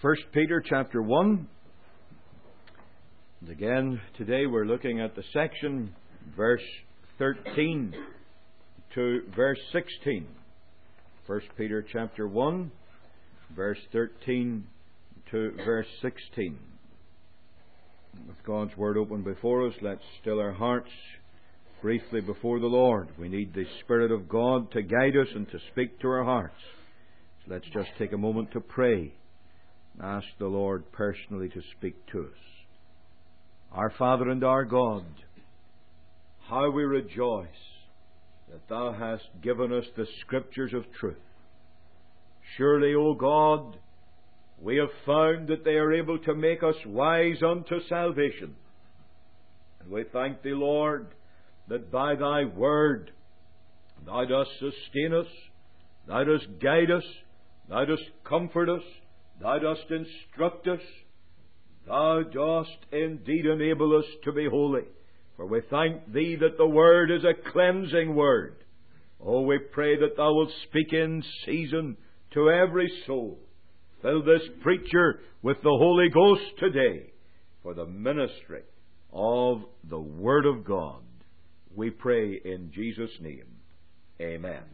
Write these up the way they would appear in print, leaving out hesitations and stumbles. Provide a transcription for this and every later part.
First Peter chapter 1. And again, today we're looking at the section verse 13 to verse 16. First Peter chapter 1, verse 13 to verse 16. With God's Word open before us, let's still our hearts briefly before the Lord. We need the Spirit of God to guide us and to speak to our hearts. So let's just take a moment to pray. Ask the Lord personally to speak to us. Our Father and our God, how we rejoice that Thou hast given us the Scriptures of truth. Surely, O God, we have found that they are able to make us wise unto salvation. And we thank Thee, Lord, that by Thy Word Thou dost sustain us, Thou dost guide us, Thou dost comfort us, Thou dost instruct us, Thou dost indeed enable us to be holy. For we thank Thee that the Word is a cleansing Word. Oh, we pray that Thou wilt speak in season to every soul. Fill this preacher with the Holy Ghost today for the ministry of the Word of God. We pray in Jesus' name. Amen.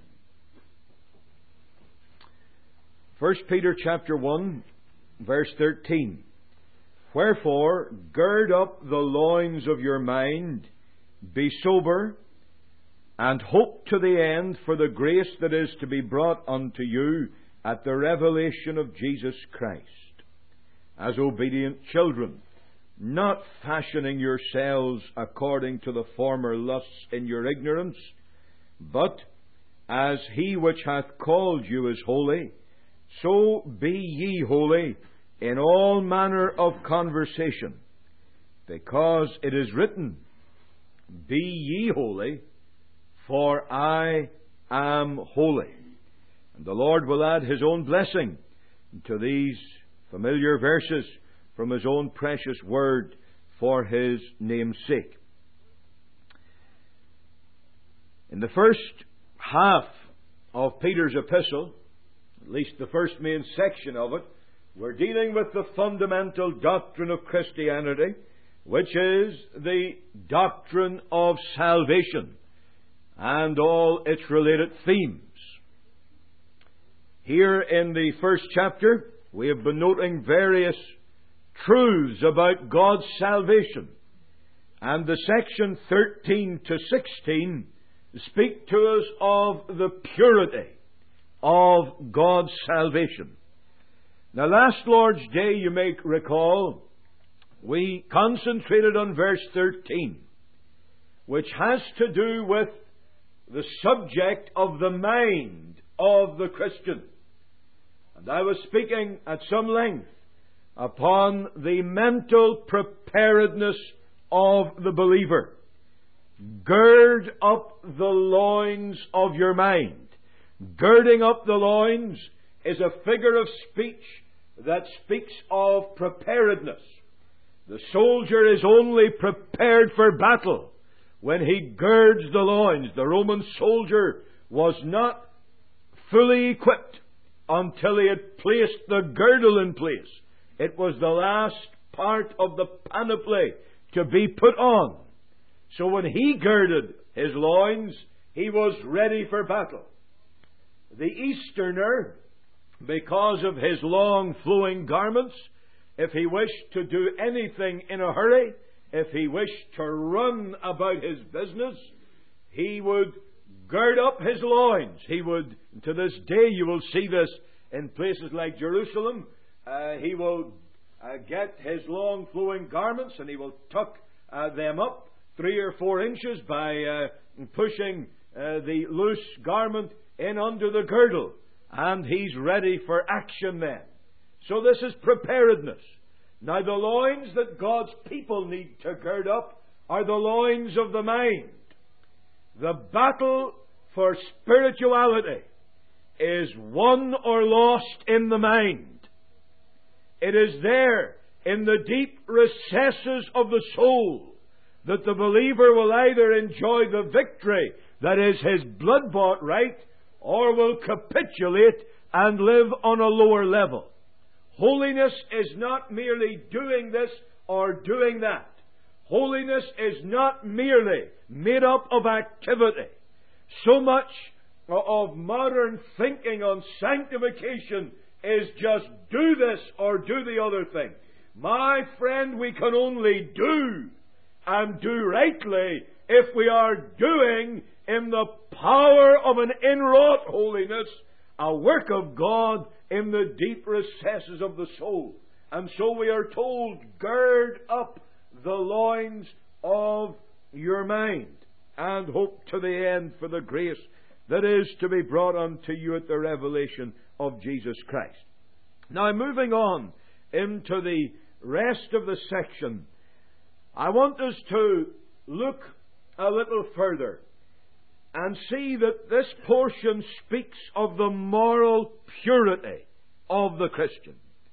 1 Peter chapter 1, verse 13. Wherefore, gird up the loins of your mind, be sober, and hope to the end for the grace that is to be brought unto you at the revelation of Jesus Christ. As obedient children, not fashioning yourselves according to the former lusts in your ignorance, but as He which hath called you is holy, so be ye holy in all manner of conversation, because it is written, Be ye holy, for I am holy. And the Lord will add His own blessing to these familiar verses from His own precious Word for His name's sake. In the first half of Peter's epistle, at least the first main section of it, we're dealing with the fundamental doctrine of Christianity, which is the doctrine of salvation and all its related themes. Here in the first chapter, we have been noting various truths about God's salvation. And the section 13 to 16 speak to us of the purity of God's salvation. Now, last Lord's Day, you may recall, we concentrated on verse 13, which has to do with the subject of the mind of the Christian. And I was speaking at some length upon the mental preparedness of the believer. Gird up the loins of your mind. Girding up the loins is a figure of speech that speaks of preparedness. The soldier is only prepared for battle when he girds the loins. The Roman soldier was not fully equipped until he had placed the girdle in place. It was the last part of the panoply to be put on. So when he girded his loins, he was ready for battle. The Easterner, because of his long flowing garments, if he wished to do anything in a hurry, if he wished to run about his business, he would gird up his loins. He would, to this day you will see this in places like Jerusalem, he will get his long flowing garments and he will tuck them up 3 or 4 inches by pushing the loose garment in under the girdle. And he's ready for action then. So this is preparedness. Now the loins that God's people need to gird up are the loins of the mind. The battle for spirituality is won or lost in the mind. It is there in the deep recesses of the soul that the believer will either enjoy the victory that is his blood-bought right, or will capitulate and live on a lower level. Holiness is not merely doing this or doing that. Holiness is not merely made up of activity. So much of modern thinking on sanctification is just do this or do the other thing. My friend, we can only do and do rightly if we are doing in the power of an inwrought holiness a work of God in the deep recesses of the soul. And so we are told, gird up the loins of your mind and hope to the end for the grace that is to be brought unto you at the revelation of Jesus Christ. Now, moving on into the rest of the section, I want us to look a little further and see that this portion speaks of the moral purity of the Christian.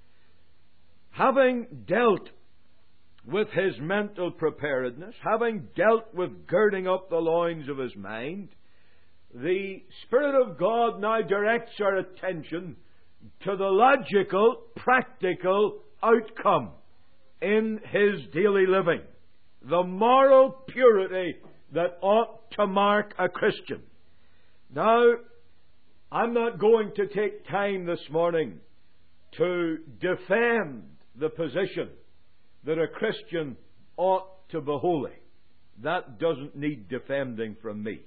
Having dealt with his mental preparedness, having dealt with girding up the loins of his mind, the Spirit of God now directs our attention to the logical, practical outcome in his daily living. The moral purity that ought to mark a Christian. Now, I'm not going to take time this morning to defend the position that a Christian ought to be holy. That doesn't need defending from me.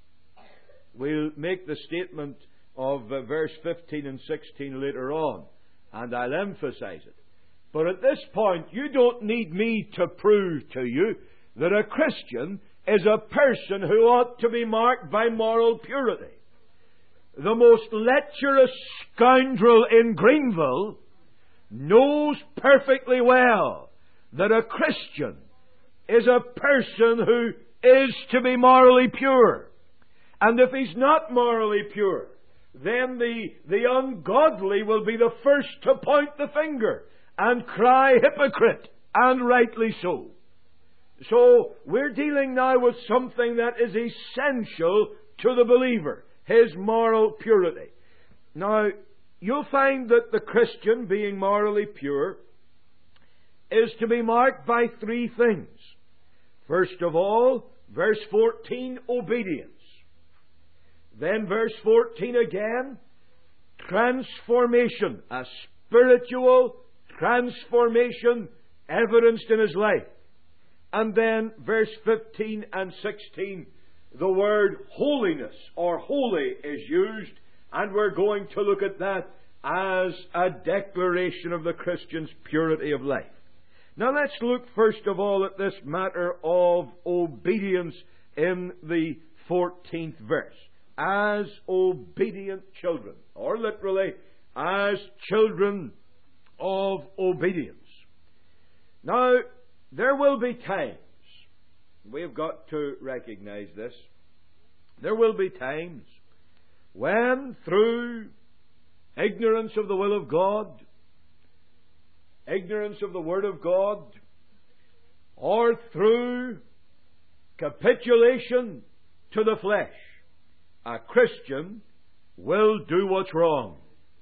We'll make the statement of verse 15 and 16 later on, and I'll emphasize it. But at this point, you don't need me to prove to you that a Christian is a person who ought to be marked by moral purity. The most lecherous scoundrel in Greenville knows perfectly well that a Christian is a person who is to be morally pure. And if he's not morally pure, then the ungodly will be the first to point the finger and cry hypocrite, and rightly so. So we're dealing now with something that is essential to the believer, his moral purity. Now, you'll find that the Christian, being morally pure, is to be marked by three things. First of all, verse 14, obedience. Then verse 14 again, transformation, a spiritual transformation evidenced in his life. And then verse 15 and 16, the word holiness or holy is used, and we're going to look at that as a declaration of the Christian's purity of life. Now let's look first of all at this matter of obedience in the 14th verse. As obedient children, or literally, as children of obedience. Now, there will be times, we've got to recognize this, there will be times when through ignorance of the will of God, ignorance of the Word of God, or through capitulation to the flesh, a Christian will do what's wrong.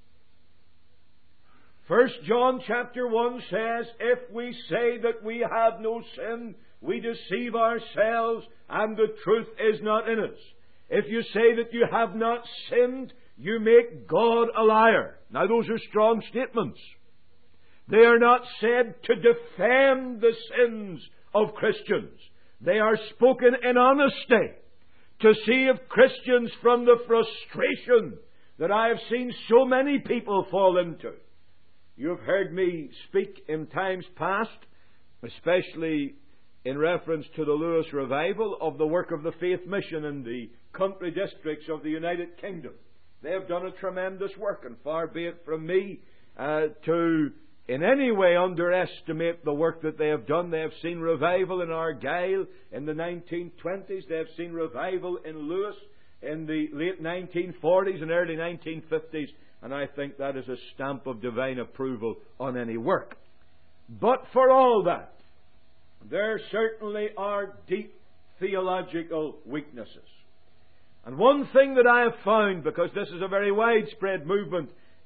1 John chapter 1 says, if we say that we have no sin, we deceive ourselves, and the truth is not in us. If you say that you have not sinned, you make God a liar. Now those are strong statements. They are not said to defend the sins of Christians. They are spoken in honesty, to see if Christians, from the frustration that I have seen so many people fall into. You've heard me speak in times past, especially in reference to the Lewis Revival, of the work of the Faith Mission in the country districts of the United Kingdom. They have done a tremendous work, and far be it from me to in any way underestimate the work that they have done. They have seen revival in Argyll in the 1920s. They have seen revival in Lewis in the late 1940s and early 1950s. And I think that is a stamp of divine approval on any work. But for all that, there certainly are deep theological weaknesses. And one thing that I have found, because this is a very widespread movement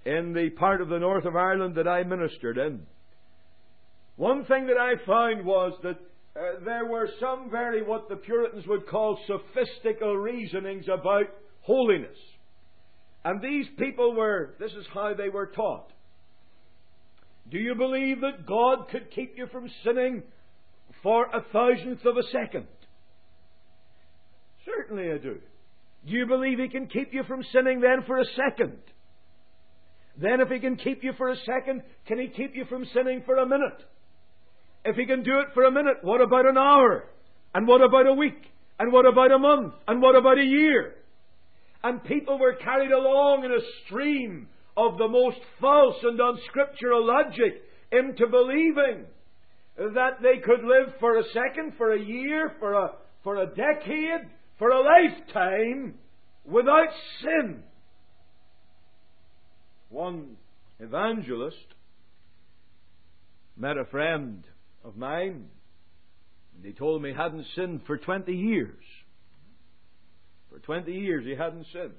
in the part of the north of Ireland that I ministered in, one thing that I found was that there were some very, what the Puritans would call, sophistical reasonings about holiness. And these people this is how they were taught. Do you believe that God could keep you from sinning for 1,000th of a second? Certainly I do. Do you believe He can keep you from sinning then for a second? Then if He can keep you for a second, can He keep you from sinning for a minute? If He can do it for a minute, what about an hour? And what about a week? And what about a month? And what about a year? And people were carried along in a stream of the most false and unscriptural logic into believing that they could live for a second, for a year, for a decade, for a lifetime without sin. One evangelist met a friend of mine, and he told me he hadn't sinned for 20 years. For 20 years he hadn't sinned.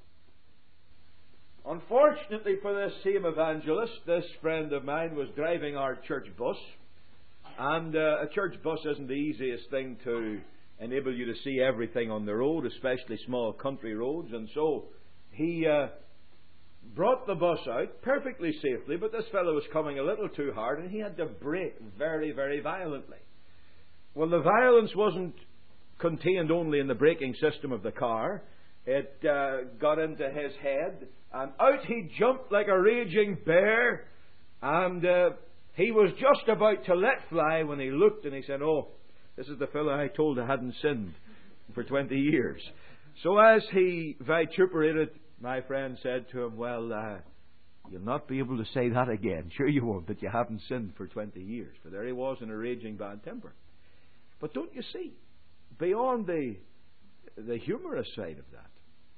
Unfortunately for this same evangelist, this friend of mine was driving our church bus, and a church bus isn't the easiest thing to enable you to see everything on the road, especially small country roads, and so he brought the bus out perfectly safely, but this fellow was coming a little too hard and he had to brake very, very violently. Well, the violence wasn't contained only in the braking system of the car. It got into his head, and out he jumped like a raging bear, and he was just about to let fly when he looked and he said, "Oh, this is the fellow I told I hadn't sinned for 20 years. So as he vituperated, my friend said to him, "Well, you'll not be able to say that again. Sure you won't, that you haven't sinned for 20 years. For there he was in a raging bad temper. But don't you see, beyond the humorous side of that,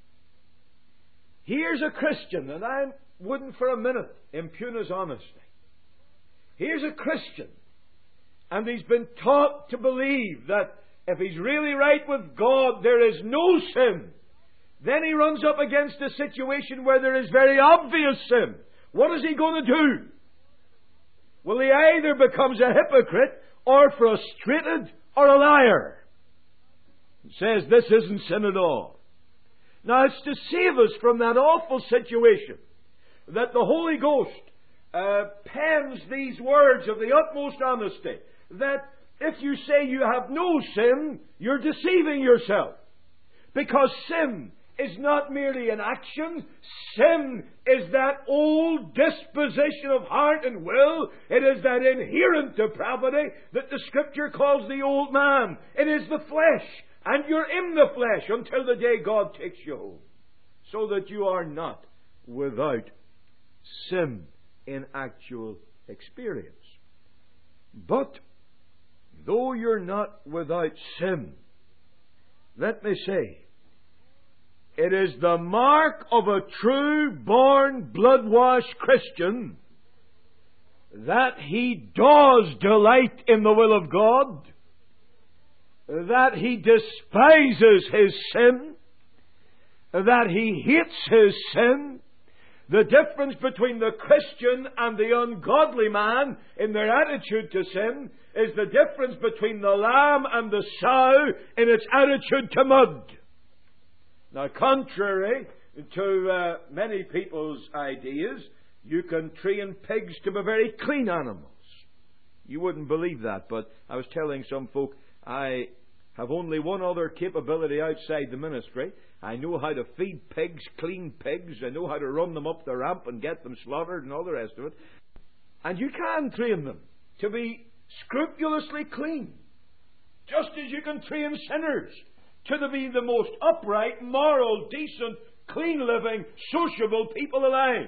here's a Christian, and I wouldn't for a minute impugn his honesty. Here's a Christian, and he's been taught to believe that if he's really right with God, there is no sin. Then he runs up against a situation where there is very obvious sin. What is he going to do? Well, he either becomes a hypocrite or frustrated or a liar. It says this isn't sin at all. Now, it's to save us from that awful situation that the Holy Ghost pens these words of the utmost honesty, that if you say you have no sin, you're deceiving yourself. Because sin is not merely an action. Sin is that old disposition of heart and will. It is that inherent depravity that the Scripture calls the old man. It is the flesh. And you're in the flesh until the day God takes you home. So that you are not without sin in actual experience. But though you're not without sin, let me say, it is the mark of a true born blood-washed Christian that he does delight in the will of God, that he despises his sin, that he hates his sin. The difference between the Christian and the ungodly man in their attitude to sin is the difference between the lamb and the sow in its attitude to mud. Now, contrary to many people's ideas, you can train pigs to be very clean animals. You wouldn't believe that, but I was telling some folk I have only one other capability outside the ministry. I know how to feed pigs, clean pigs. I know how to run them up the ramp and get them slaughtered and all the rest of it. And you can train them to be scrupulously clean, just as you can train sinners to be the most upright, moral, decent, clean-living, sociable people alive.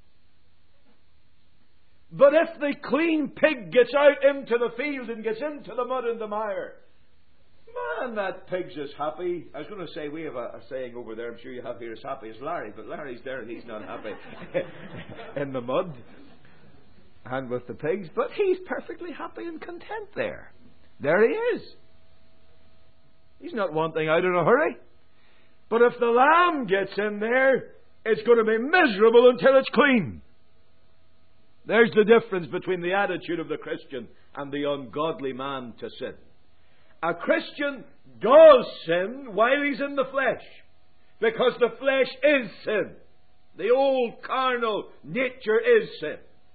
But if the clean pig gets out into the field and gets into the mud and the mire, man, that pig's as happy. I was going to say, we have a saying over there, I'm sure you have here, as happy as Larry, but Larry's there and he's not happy in the mud and with the pigs, but he's perfectly happy and content there. There he is. He's not wanting out in a hurry. But if the lamb gets in there, it's going to be miserable until it's clean. There's the difference between the attitude of the Christian and the ungodly man to sin. A Christian does sin while he's in the flesh, because the flesh is sin. The old carnal nature is sin.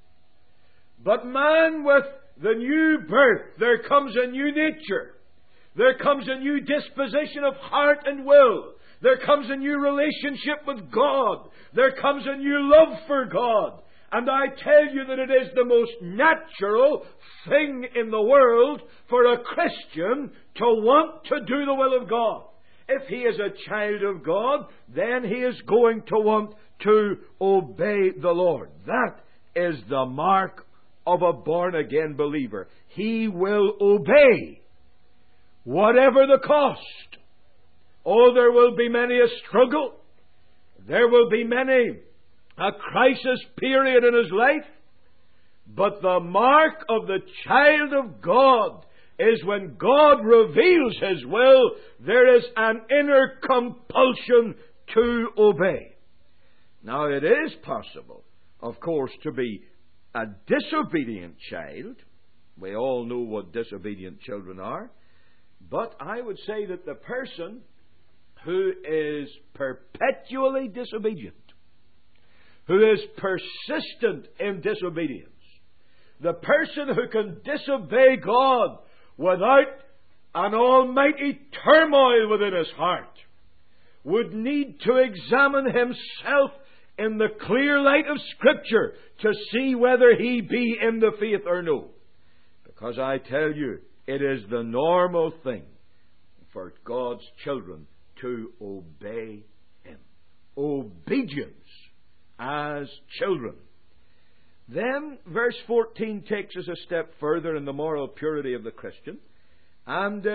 But man, with the new birth, there comes a new nature. There comes a new disposition of heart and will. There comes a new relationship with God. There comes a new love for God. And I tell you that it is the most natural thing in the world for a Christian to want to do the will of God. If he is a child of God, then he is going to want to obey the Lord. That is the mark of a born-again believer. He will obey, whatever the cost. Oh, there will be many a struggle. There will be many a crisis period in his life. But the mark of the child of God is when God reveals His will, there is an inner compulsion to obey. Now, it is possible, of course, to be a disobedient child. We all know what disobedient children are. But I would say that the person who is perpetually disobedient, who is persistent in disobedience, the person who can disobey God without an almighty turmoil within his heart, would need to examine himself in the clear light of Scripture to see whether he be in the faith or no. Because I tell you, it is the normal thing for God's children to obey Him. Obedience as children. Then verse 14 takes us a step further in the moral purity of the Christian, and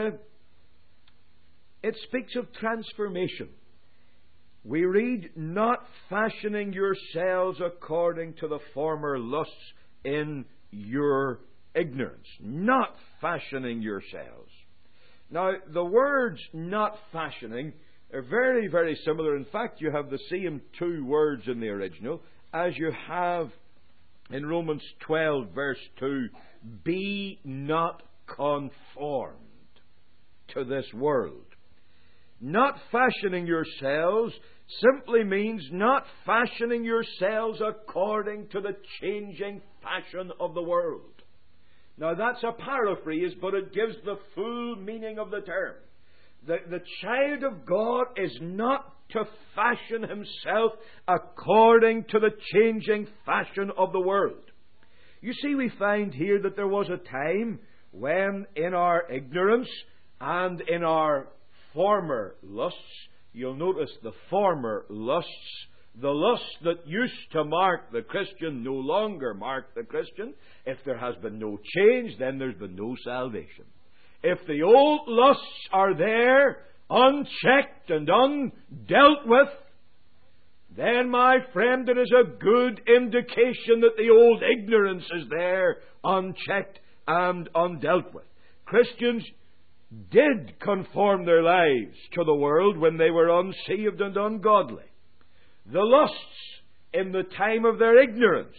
it speaks of transformation. We read, not fashioning yourselves according to the former lusts in your ignorance. Not fashioning yourselves. Now, the words not fashioning are very, very similar. In fact, you have the same two words in the original as you have in Romans 12, verse 2. Be not conformed to this world. Not fashioning yourselves simply means not fashioning yourselves according to the changing fashion of the world. Now, that's a paraphrase, but it gives the full meaning of the term. The child of God is not to fashion himself according to the changing fashion of the world. You see, we find here that there was a time when in our ignorance and in our former lusts, you'll notice the former lusts, the lusts that used to mark the Christian no longer mark the Christian. If there has been no change, then there's been no salvation. If the old lusts are there, unchecked and undealt with, then, my friend, it is a good indication that the old ignorance is there, unchecked and undealt with. Christians did conform their lives to the world when they were unsaved and ungodly. The lusts in the time of their ignorance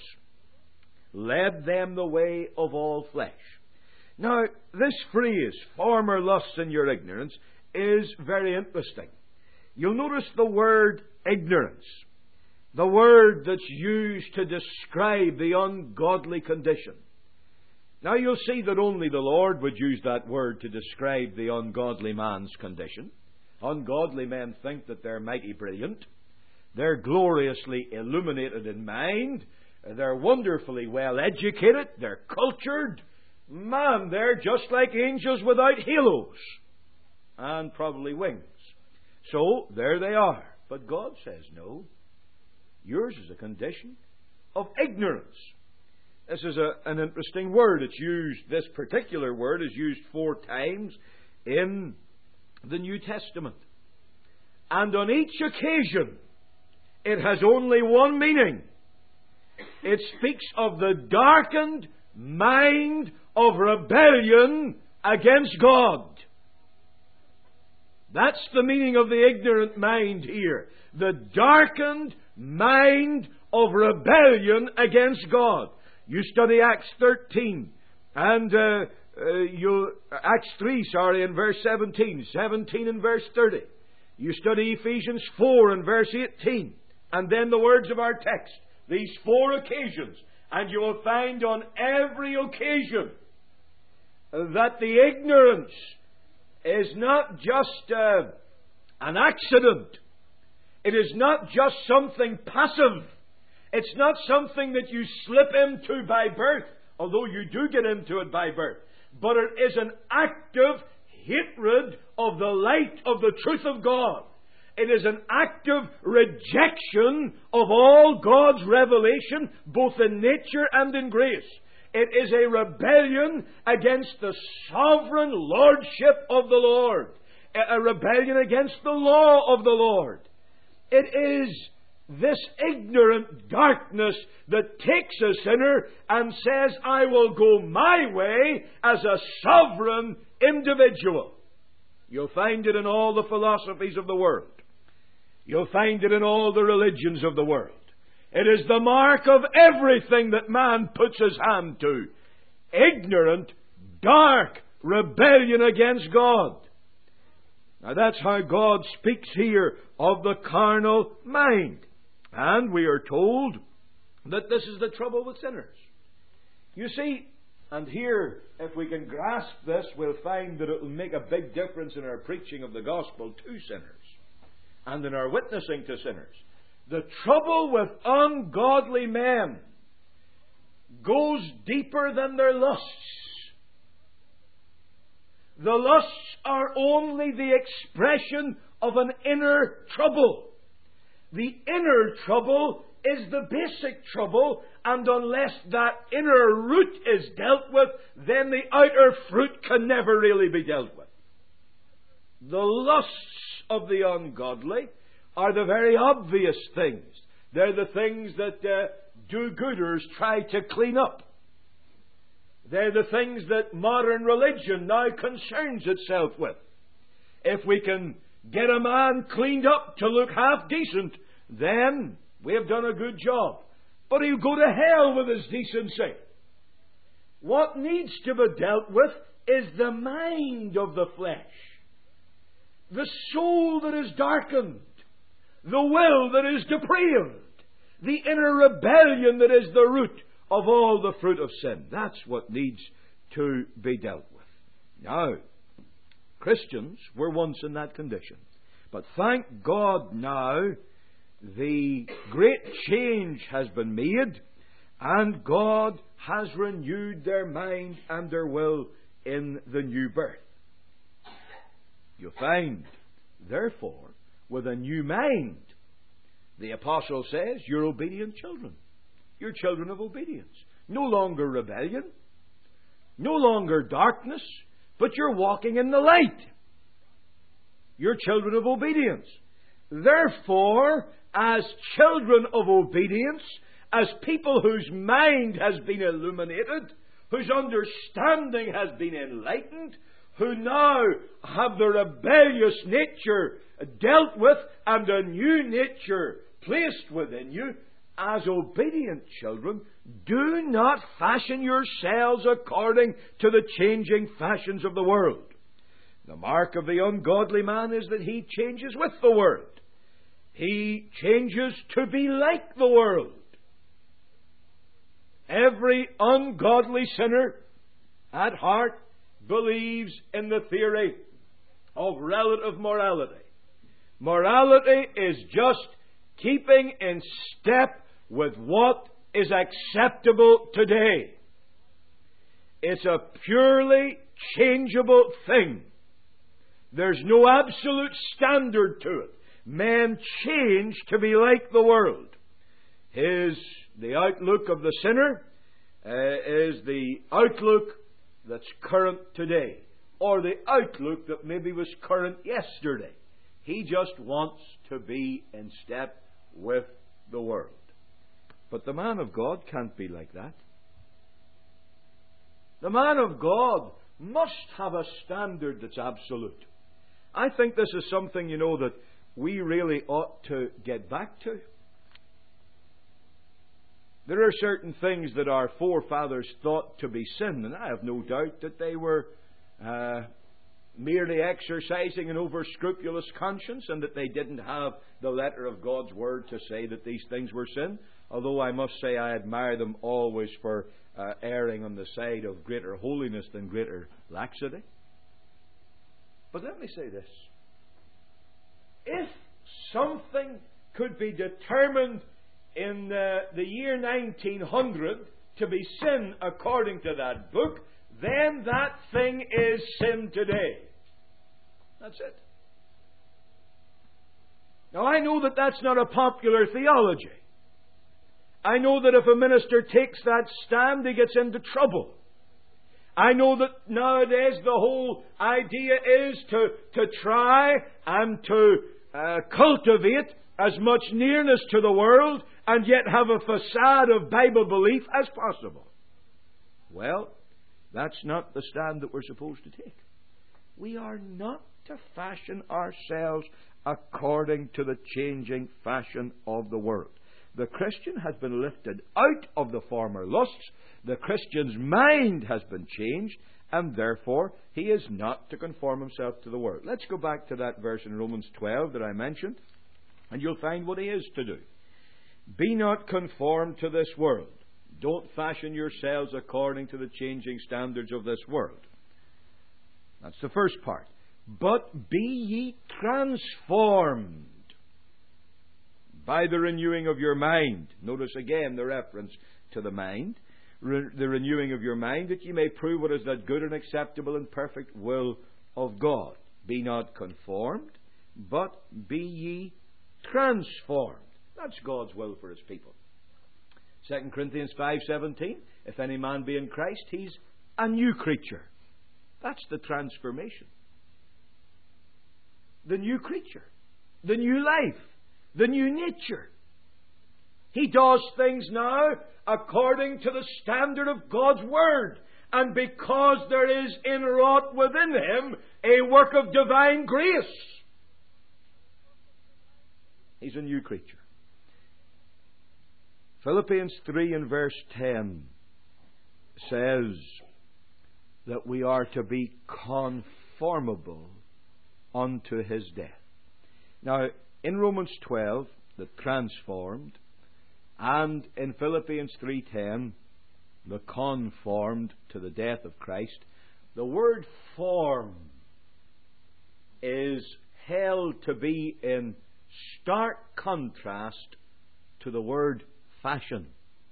led them the way of all flesh. Now, this phrase, former lusts in your ignorance, is very interesting. You'll notice the word ignorance, the word that's used to describe the ungodly condition. Now, you'll see that only the Lord would use that word to describe the ungodly man's condition. Ungodly men think that they're mighty brilliant. They're gloriously illuminated in mind. They're wonderfully well educated. They're cultured. Man, they're just like angels without halos and probably wings. So, there they are. But God says, no. Yours is a condition of ignorance. This is an interesting word. It's used, this particular word is used 4 times in the New Testament. And on each occasion, it has only one meaning. It speaks of the darkened mind of rebellion against God. That's the meaning of the ignorant mind here. The darkened mind of rebellion against God. You study Acts 13 and Acts 3, in verse 17, 17 and verse 30. You study Ephesians 4 and verse 18, and then the words of our text, these 4 occasions, and you will find on every occasion that the ignorance is not just an accident. It is not just something passive. It's not something that you slip into by birth, although you do get into it by birth. But it is an active hatred of the light of the truth of God. It is an active rejection of all God's revelation, both in nature and in grace. It is a rebellion against the sovereign lordship of the Lord. A rebellion against the law of the Lord. It is this ignorant darkness that takes a sinner and says, I will go my way as a sovereign individual. You'll find it in all the philosophies of the world. You'll find it in all the religions of the world. It is the mark of everything that man puts his hand to. Ignorant, dark rebellion against God. Now that's how God speaks here of the carnal mind. And we are told that this is the trouble with sinners. You see, and here, if we can grasp this, we'll find that it will make a big difference in our preaching of the gospel to sinners and in our witnessing to sinners. The trouble with ungodly men goes deeper than their lusts. The lusts are only the expression of an inner trouble. The inner trouble is the basic trouble, and unless that inner root is dealt with, then the outer fruit can never really be dealt with. The lusts of the ungodly are the very obvious things. They're the things that do-gooders try to clean up. They're the things that modern religion now concerns itself with. If we can get a man cleaned up to look half decent, then we have done a good job. But he'll go to hell with his decency. What needs to be dealt with is the mind of the flesh. The soul that is darkened. The will that is depraved. The inner rebellion that is the root of all the fruit of sin. That's what needs to be dealt with. Now, Christians were once in that condition. But thank God now, the great change has been made, and God has renewed their mind and their will in the new birth. You find, therefore, with a new mind, the apostle says, you're obedient children. You're children of obedience. No longer rebellion, no longer darkness, but you're walking in the light. You're children of obedience. Therefore, as children of obedience, as people whose mind has been illuminated, whose understanding has been enlightened, who now have the rebellious nature dealt with and a new nature placed within you, as obedient children, do not fashion yourselves according to the changing fashions of the world. The mark of the ungodly man is that he changes with the world. He changes to be like the world. Every ungodly sinner at heart believes in the theory of relative morality. Morality is just keeping in step with what is acceptable today. It's a purely changeable thing. There's no absolute standard to it. Men change to be like the world. The outlook of the sinner is the outlook that's current today, or the outlook that maybe was current yesterday. He just wants to be in step with the world. But the man of God can't be like that. The man of God must have a standard that's absolute. I think this is something, that we really ought to get back to. There are certain things that our forefathers thought to be sin, and I have no doubt that they were merely exercising an over-scrupulous conscience, and that they didn't have the letter of God's Word to say that these things were sin. Although I must say I admire them always for erring on the side of greater holiness than greater laxity. But let me say this. If something could be determined in the year 1900 to be sin according to that book, then that thing is sin today. That's it. Now I know that that's not a popular theology. I know that if a minister takes that stand, he gets into trouble. I know that nowadays the whole idea is to try and to cultivate as much nearness to the world and yet have a facade of Bible belief as possible. Well, that's not the stand that we're supposed to take. We are not to fashion ourselves according to the changing fashion of the world. The Christian has been lifted out of the former lusts. The Christian's mind has been changed, and therefore he is not to conform himself to the world. Let's go back to that verse in Romans 12 that I mentioned, and you'll find what he is to do. Be not conformed to this world. Don't fashion yourselves according to the changing standards of this world. That's the first part. But be ye transformed by the renewing of your mind. Notice again the reference to the mind. The renewing of your mind, that ye may prove what is that good and acceptable and perfect will of God. Be not conformed, but be ye transformed. That's God's will for His people. 2 Corinthians 5:17, if any man be in Christ, he's a new creature. That's the transformation. The new creature. The new life. The new nature. He does things now according to the standard of God's Word. And because there is inwrought within him a work of divine grace, he's a new creature. Philippians 3 and verse 10 says that we are to be conformable unto His death. Now, in Romans 12, the transformed, and in Philippians 3:10, the conformed to the death of Christ, the word form is held to be in stark contrast to the word fashion.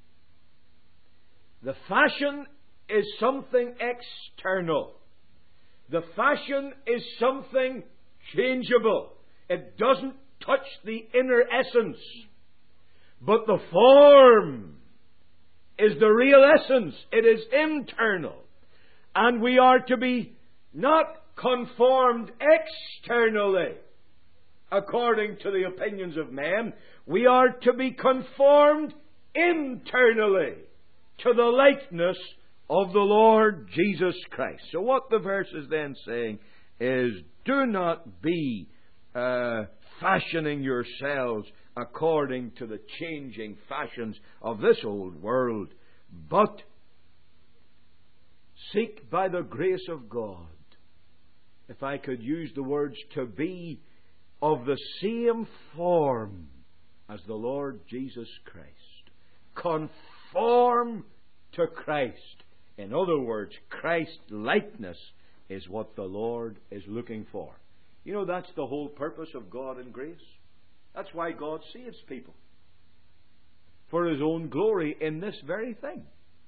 The fashion is something external. The fashion is something changeable. It doesn't touch the inner essence. But the form is the real essence. It is internal. And we are to be not conformed externally according to the opinions of men. We are to be conformed internally to the likeness of the Lord Jesus Christ. So what the verse is then saying is, do not be fashioning yourselves according to the changing fashions of this old world, but seek by the grace of God, if I could use the words, to be of the same form as the Lord Jesus Christ. Conform to Christ. In other words, Christ-likeness is what the Lord is looking for. You know, that's the whole purpose of God and grace. That's why God saves people. For His own glory in this very thing.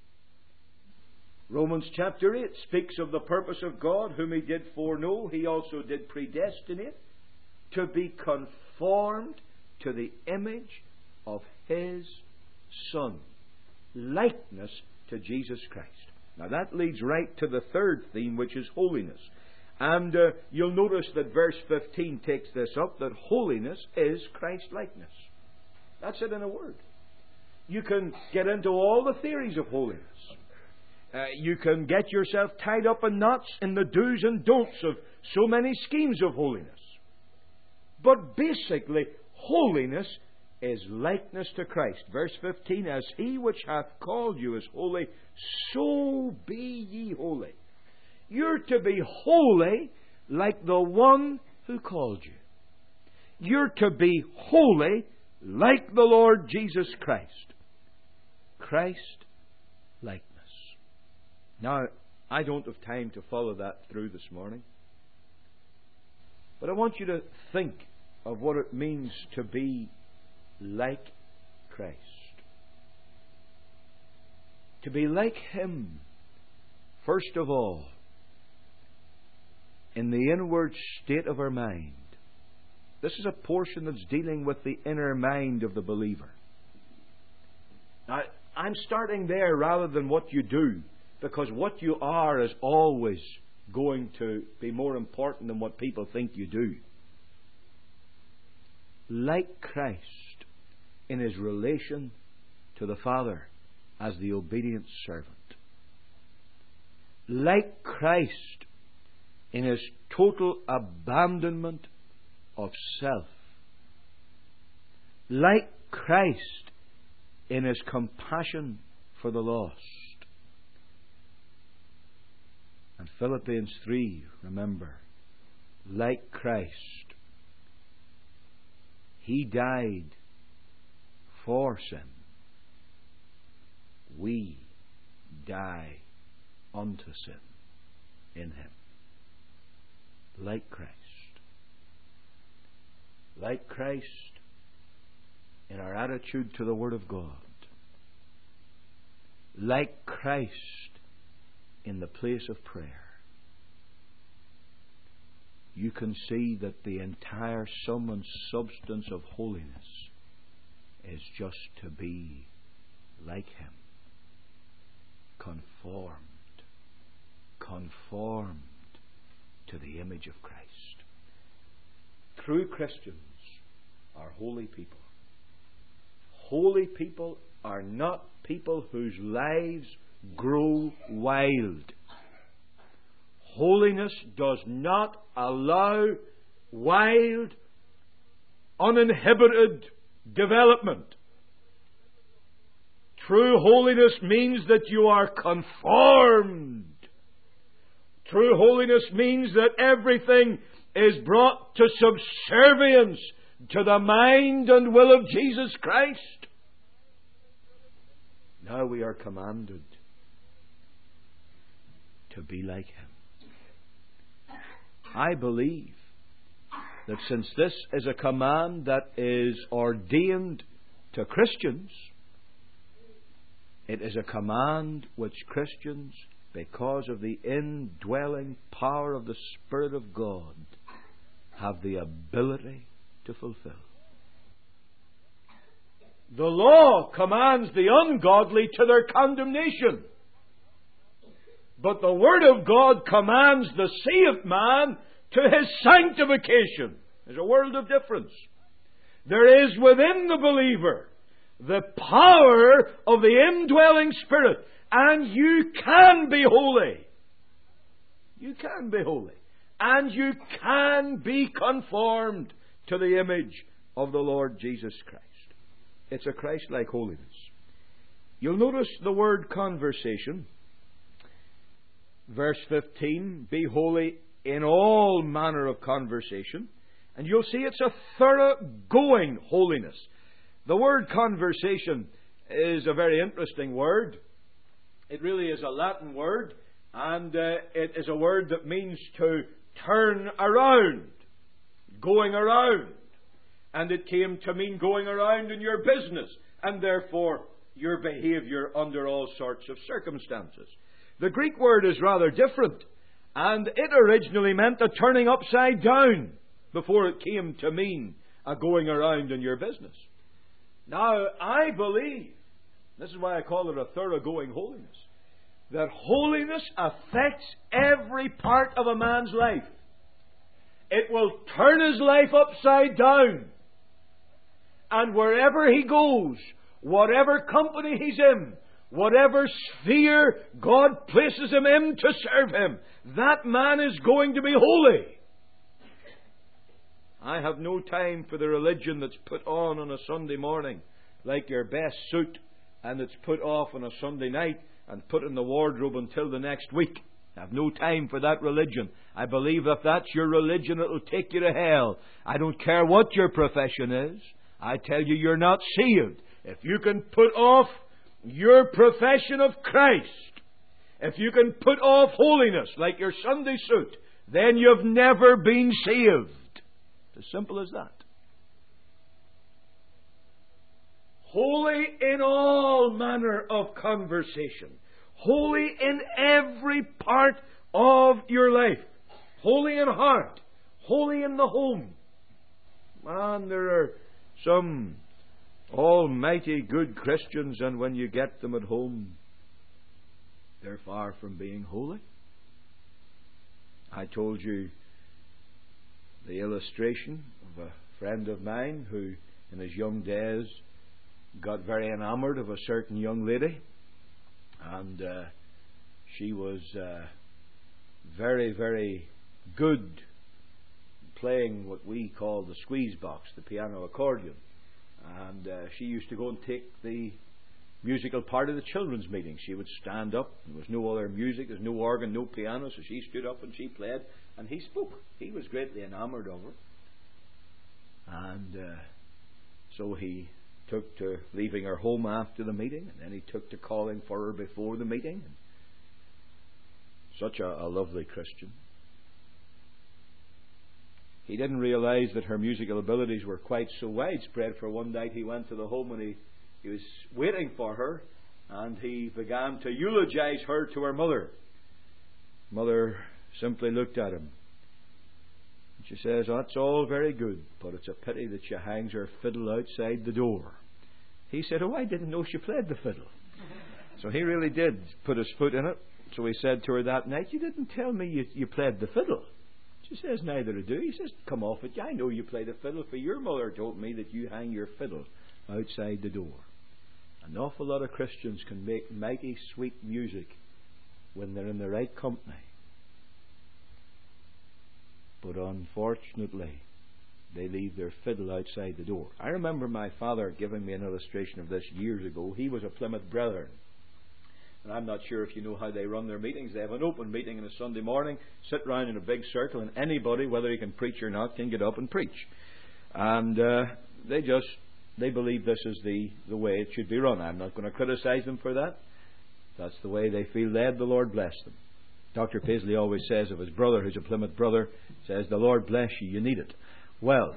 Romans chapter 8 speaks of the purpose of God, whom He did foreknow, He also did predestinate to be conformed to the image of His Son. Likeness to Jesus Christ. Now that leads right to the third theme, which is holiness. And you'll notice that verse 15 takes this up, that holiness is Christ-likeness. That's it in a word. You can get into all the theories of holiness. You can get yourself tied up in knots in the do's and don'ts of so many schemes of holiness. But basically, holiness is likeness to Christ. Verse 15, as He which hath called you is holy, so be ye holy. You're to be holy like the one who called you. You're to be holy like the Lord Jesus Christ. Christ likeness. Now, I don't have time to follow that through this morning. But I want you to think of what it means to be like Christ. To be like Him, first of all, in the inward state of our mind. This is a portion that's dealing with the inner mind of the believer. Now, I'm starting there rather than what you do, because what you are is always going to be more important than what people think you do. Like Christ in His relation to the Father as the obedient servant. Like Christ in His total abandonment of self. Like Christ in His compassion for the lost. And Philippians 3, remember, like Christ, He died for sin. We die unto sin in Him. Like Christ. Like Christ in our attitude to the Word of God. Like Christ in the place of prayer. You can see that the entire sum and substance of holiness is just to be like Him. Conformed to the image of Christ. True Christians are holy people. Holy people are not people whose lives grow wild. Holiness does not allow wild, uninhibited development. True holiness means that you are conformed. True holiness means that everything is brought to subservience to the mind and will of Jesus Christ. Now we are commanded to be like Him. I believe that since this is a command that is ordained to Christians, it is a command which Christians, because of the indwelling power of the Spirit of God, have the ability to fulfill. The law commands the ungodly to their condemnation. But the Word of God commands the saved man to his sanctification. There's a world of difference. There is within the believer the power of the indwelling Spirit, and you can be holy. You can be holy. And you can be conformed to the image of the Lord Jesus Christ. It's a Christ-like holiness. You'll notice the word conversation. Verse 15, be holy in all manner of conversation. And you'll see it's a thoroughgoing holiness. The word conversation is a very interesting word. It really is a Latin word, and it is a word that means to turn around, going around. And it came to mean going around in your business, and therefore your behavior under all sorts of circumstances. The Greek word is rather different, and it originally meant a turning upside down before it came to mean a going around in your business. Now, I believe, this is why I call it a thoroughgoing holiness, that holiness affects every part of a man's life. It will turn his life upside down. And wherever he goes, whatever company he's in, whatever sphere God places him in to serve Him, that man is going to be holy. I have no time for the religion that's put on a Sunday morning, like your best suit, and it's put off on a Sunday night and put in the wardrobe until the next week. I have no time for that religion. I believe if that's your religion, it'll take you to hell. I don't care what your profession is. I tell you, you're not saved. If you can put off your profession of Christ, if you can put off holiness like your Sunday suit, then you've never been saved. It's as simple as that. Holy in all manner of conversation. Holy in every part of your life. Holy in heart. Holy in the home. Man, there are some almighty good Christians, and when you get them at home, they're far from being holy. I told you the illustration of a friend of mine who, in his young days, got very enamored of a certain young lady, and she was very, very good playing what we call the squeeze box, the piano accordion, and she used to go and take the musical part of the children's meeting. She would stand up. There was no other music. There's no organ, no piano, so she stood up and she played, and he spoke. He was greatly enamored of her, and so he took to leaving her home after the meeting, and then he took to calling for her before the meeting. Such a lovely Christian. He didn't realize that her musical abilities were quite so widespread, for one night he went to the home and he was waiting for her, and he began to eulogize her to her mother. Mother simply looked at him. She says, "Oh, that's all very good, but it's a pity that she hangs her fiddle outside the door." He said, "Oh, I didn't know she played the fiddle." So he really did put his foot in it. So he said to her that night, "You didn't tell me you played the fiddle." She says, "Neither do." He says, "Come off it. I know you play the fiddle, for your mother told me that you hang your fiddle outside the door." An awful lot of Christians can make mighty sweet music when they're in the right company. But unfortunately, they leave their fiddle outside the door. I remember my father giving me an illustration of this years ago. He was a Plymouth Brethren. And I'm not sure if you know how they run their meetings. They have an open meeting on a Sunday morning, sit round in a big circle, and anybody, whether he can preach or not, can get up and preach. And they believe this is the way it should be run. I'm not going to criticize them for that. That's the way they feel led. The Lord bless them. Dr. Paisley always says of his brother, who's a Plymouth brother, says, "The Lord bless you, you need it." Well,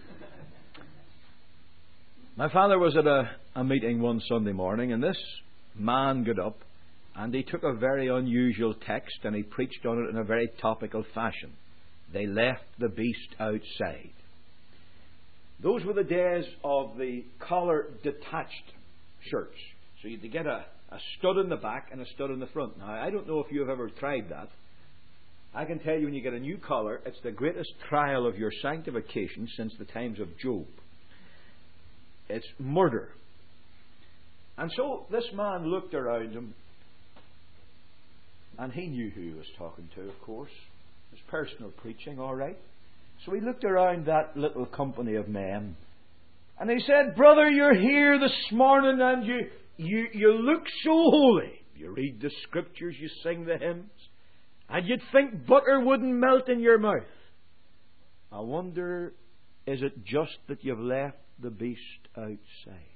my father was at a meeting one Sunday morning, and this man got up and he took a very unusual text and he preached on it in a very topical fashion. They left the beast outside. Those were the days of the collar detached shirts. So you had to get a stud in the back and a stud in the front. Now, I don't know if you've ever tried that. I can tell you, when you get a new collar, it's the greatest trial of your sanctification since the times of Job. It's murder. And so this man looked around him, and he knew who he was talking to, of course. It was personal preaching, all right. So he looked around that little company of men, and he said, "Brother, you're here this morning, and you look so holy. You read the scriptures, you sing the hymns, and you'd think butter wouldn't melt in your mouth. I wonder, is it just that you've left the beast outside?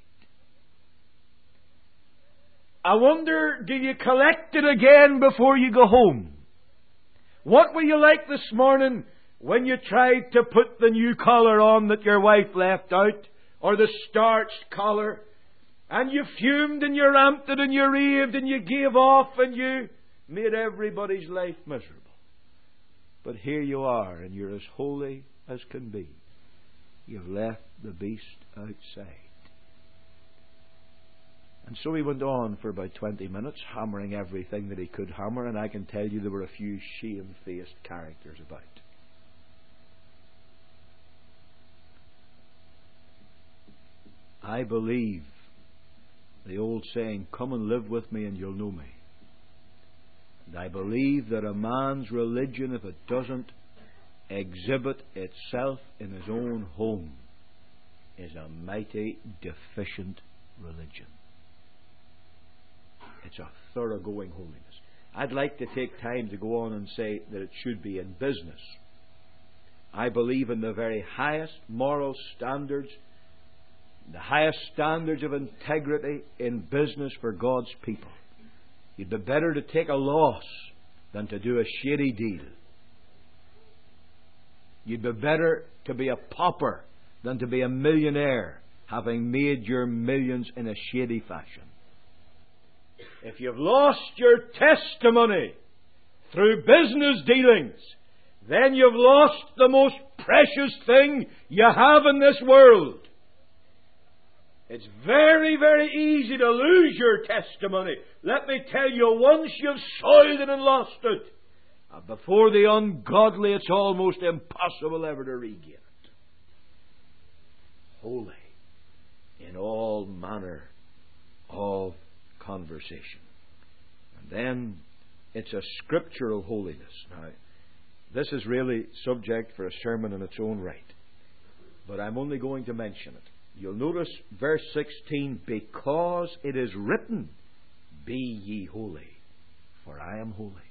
I wonder, do you collect it again before you go home? What were you like this morning when you tried to put the new collar on that your wife left out, or the starched collar, and you fumed and you ramped it and you raved and you gave off and you made everybody's life miserable? But here you are, and you're as holy as can be. You've left the beast outside." And so he went on for about 20 minutes, hammering everything that he could hammer, and I can tell you there were a few shame-faced characters about. I believe the old saying, "Come and live with me and you'll know me." And I believe that a man's religion, if it doesn't exhibit itself in his own home is a mighty deficient religion. It's a thoroughgoing holiness. I'd like to take time to go on and say that it should be in business. I believe in the very highest moral standards, the highest standards of integrity in business for God's people. You'd be better to take a loss than to do a shady deal. You'd be better to be a pauper than to be a millionaire, having made your millions in a shady fashion. If you've lost your testimony through business dealings, then you've lost the most precious thing you have in this world. It's very, very easy to lose your testimony. Let me tell you, once you've soiled it and lost it, before the ungodly, it's almost impossible ever to regain it. Holy in all manner of conversation. And then it's a scriptural holiness. Now, this is really subject for a sermon in its own right, but I'm only going to mention it. You'll notice verse 16, because it is written, be ye holy, for I am holy.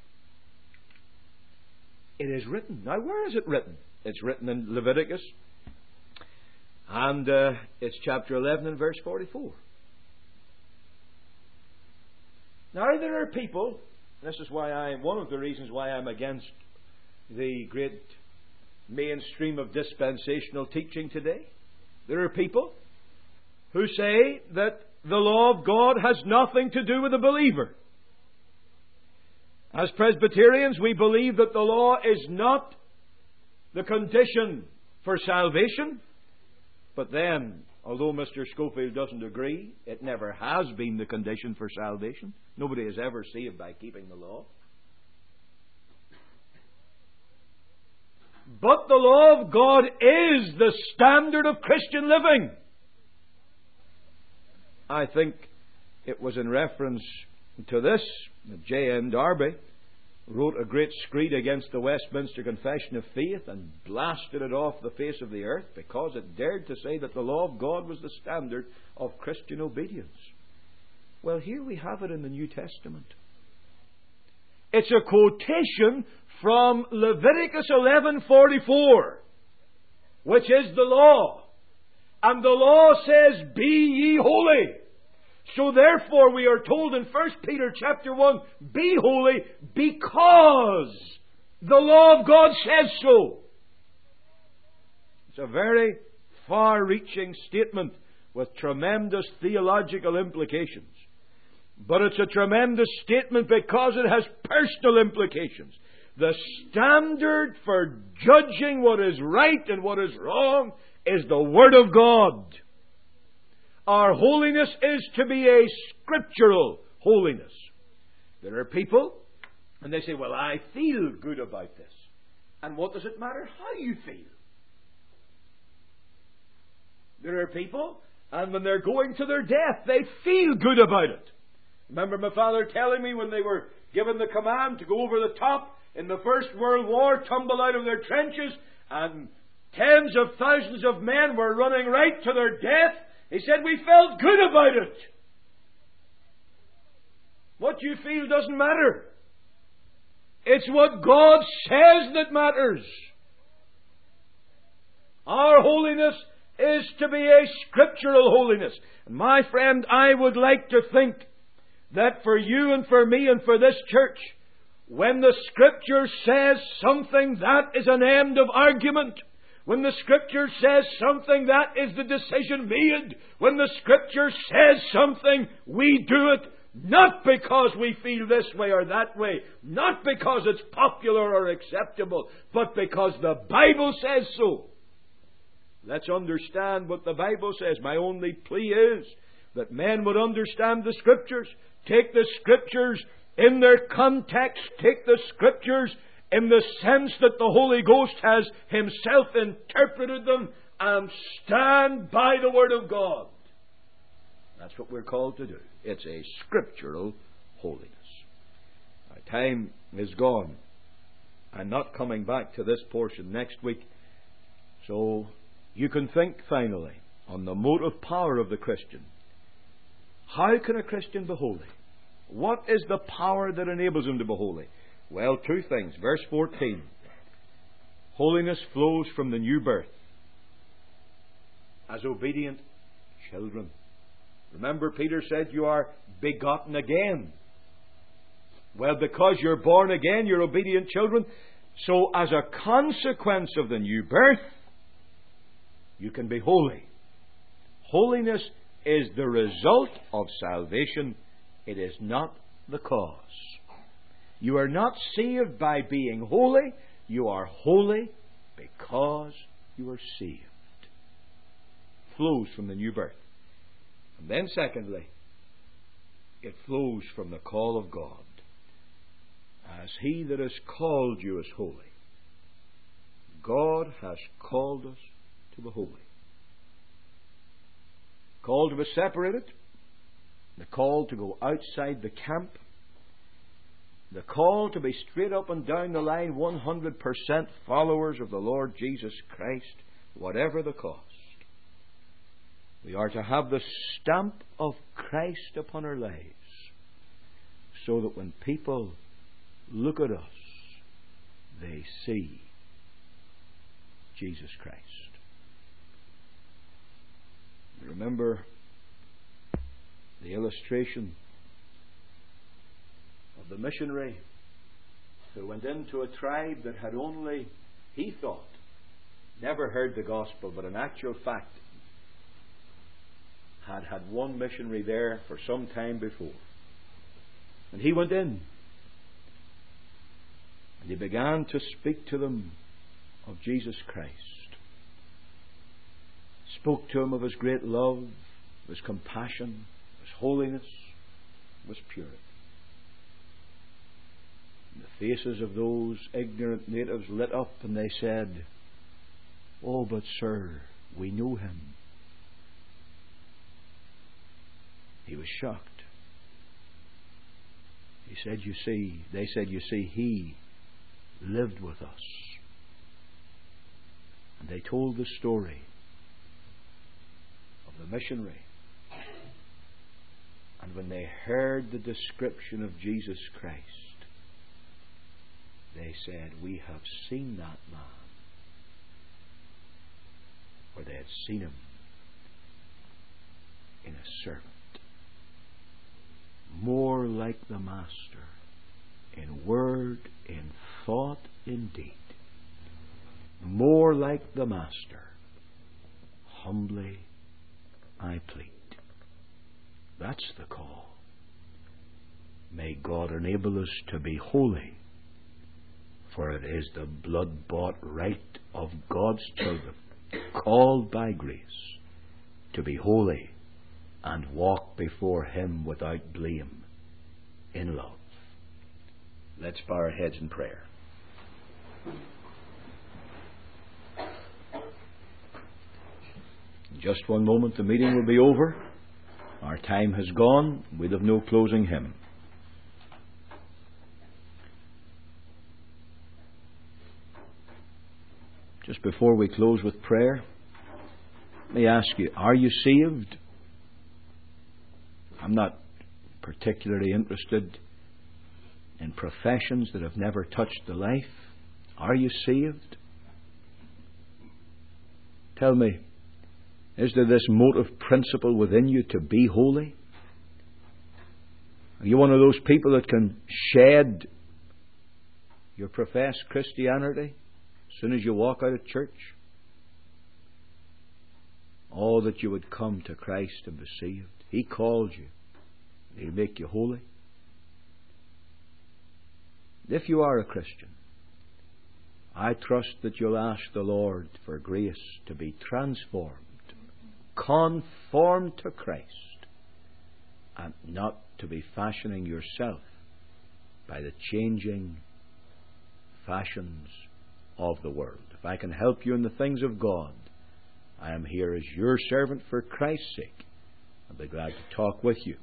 It is written. Now, where is it written? It's written in Leviticus, and it's chapter 11 and verse 44. Now, there are people, this is why one of the reasons why I'm against the great mainstream of dispensational teaching today. There are people who say that the law of God has nothing to do with the believer. As Presbyterians, we believe that the law is not the condition for salvation. But then, although Mr. Schofield doesn't agree, it never has been the condition for salvation. Nobody is ever saved by keeping the law. But the law of God is the standard of Christian living. I think it was in reference to this that J.N. Darby wrote a great screed against the Westminster Confession of Faith and blasted it off the face of the earth because it dared to say that the law of God was the standard of Christian obedience. Well, here we have it in the New Testament. It's a quotation from Leviticus 11:44, which is the law. And the law says, be ye holy. So therefore we are told in 1 Peter chapter 1, be holy because the law of God says so. It's a very far-reaching statement with tremendous theological implications. But it's a tremendous statement because it has personal implications. The standard for judging what is right and what is wrong is the Word of God. Our holiness is to be a scriptural holiness. There are people, and they say, well, I feel good about this. And what does it matter how you feel? There are people, and when they're going to their death, they feel good about it. Remember my father telling me when they were given the command to go over the top in the First World War, tumble out of their trenches, and tens of thousands of men were running right to their death. He said, we felt good about it. What you feel doesn't matter. It's what God says that matters. Our holiness is to be a scriptural holiness. And my friend, I would like to think that for you and for me and for this church, when the Scripture says something, that is an end of argument. When the Scripture says something, that is the decision made. When the Scripture says something, we do it not because we feel this way or that way, not because it's popular or acceptable, but because the Bible says so. Let's understand what the Bible says. My only plea is that men would understand the Scriptures, take the Scriptures in their context, take the Scriptures in the sense that the Holy Ghost has Himself interpreted them, and stand by the Word of God. That's what we're called to do. It's a scriptural holiness. Our time is gone. I'm not coming back to this portion next week. So you can think finally on the motive power of the Christian. How can a Christian be holy? What is the power that enables him to be holy? Well, two things. Verse 14. Holiness flows from the new birth as obedient children. Remember, Peter said you are begotten again. Well, because you're born again, you're obedient children. So as a consequence of the new birth, you can be holy. Holiness is the result of salvation. It is not the cause. You are not saved by being holy. You are holy because you are saved. Flows from the new birth. And then secondly, it flows from the call of God. As He that has called you is holy, God has called us to be holy. Called to be separated, the call to go outside the camp, the call to be straight up and down the line 100% followers of the Lord Jesus Christ, whatever the cost. We are to have the stamp of Christ upon our lives, so that when people look at us, they see Jesus Christ. You remember the illustration of the missionary who went into a tribe that had only, he thought, never heard the gospel, but in actual fact had one missionary there for some time before. And he went in and he began to speak to them of Jesus Christ. Spoke to them of His great love, His compassion, His holiness, His purity. And the faces of those ignorant natives lit up and they said, "Oh, but sir, we know Him." He was shocked. He said, "You see," they said, "You see, He lived with us." And they told the story of the missionary. And when they heard the description of Jesus Christ, they said, "We have seen that man." For they had seen Him in a servant. More like the Master, in word, in thought, in deed. More like the Master, humbly I plead. That's the call. May God enable us to be holy, for it is the blood-bought right of God's children, called by grace, to be holy and walk before Him without blame, in love. Let's bow our heads in prayer. In just one moment the meeting will be over. Our time has gone. We'll have no closing hymn. Just before we close with prayer, let me ask you, are you saved? I'm not particularly interested in professions that have never touched the life. Are you saved? Tell me, is there this motive principle within you to be holy? Are you one of those people that can shed your professed Christianity as soon as you walk out of church? Oh, that you would come to Christ and be saved. He called you. He'll make you holy. If you are a Christian, I trust that you'll ask the Lord for grace to be transformed, conformed to Christ, and not to be fashioning yourself by the changing fashions of the world. If I can help you in the things of God, I am here as your servant for Christ's sake. I'll be glad to talk with you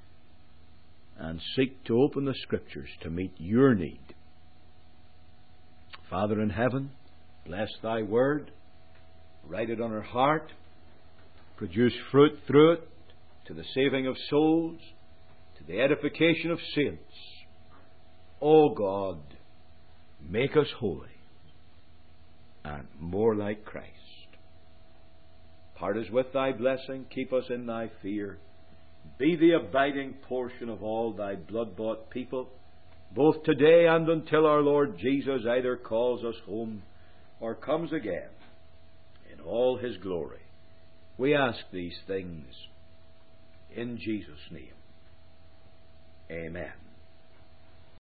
and seek to open the Scriptures to meet your need. Father in heaven, bless Thy word, write it on our heart, produce fruit through it to the saving of souls, to the edification of saints. O God, make us holy and more like Christ. Part us with Thy blessing, keep us in Thy fear, be the abiding portion of all Thy blood-bought people, both today and until our Lord Jesus either calls us home or comes again in all His glory. We ask these things in Jesus' name. Amen.